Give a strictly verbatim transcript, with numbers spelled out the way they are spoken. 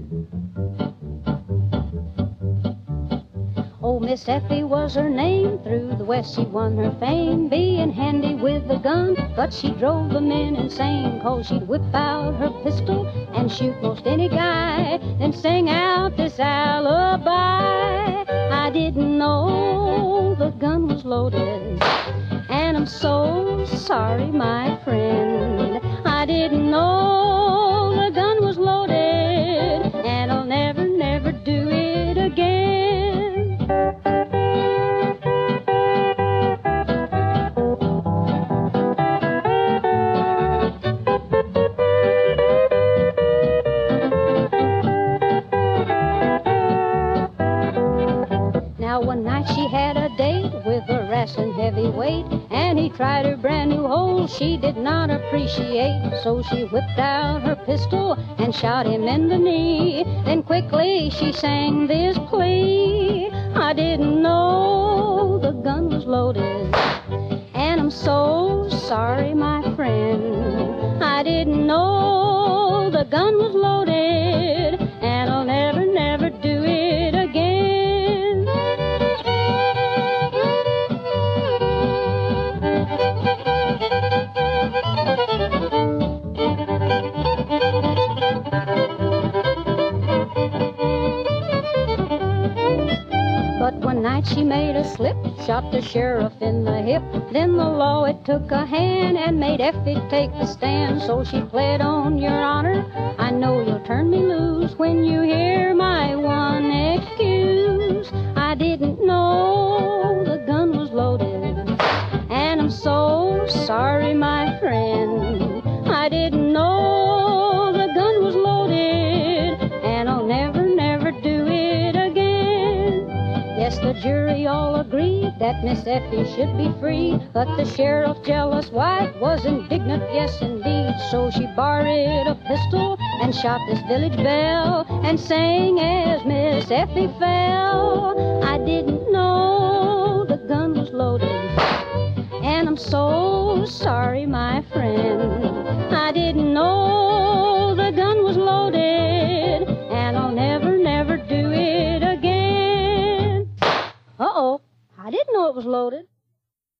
Oh, Miss Effie was her name, through the West she won her fame, being handy with the gun, but she drove the men insane, 'cause she'd whip out her pistol and shoot most any guy, then sing out this alibi. I didn't know the gun was loaded, and I'm so sorry, my friend. I didn't know the gun was loaded, and I'll never, never do it again. Now one night she had a date with a wrestling heavyweight, and he tried her brand new hole she did not appreciate. So she whipped out her pistol and shot him in the knee. Then quickly she sang this plea: I didn't know the gun was loaded, and I'm so sorry, my friend. I didn't know the gun was loaded, and I'll never, never do it again. But one night she made a slip, shot the sheriff in the hip. Then the law it took a hand and made Effie take the stand. So she pled on, Your Honor, I know you'll turn me loose when you hear my one excuse. I didn't know the gun was loaded, and I'm so sorry, my friend. I didn't know the gun was loaded, and I'll never, never do it again. Yes, the jury all agreed that Miss Effie should be free, but the sheriff, jealous wife, was indignant, yes indeed. So she borrowed a pistol and shot this village belle, and sang as Miss Effie fell: I didn't know the gun was loaded, and I'm so sorry, my friend.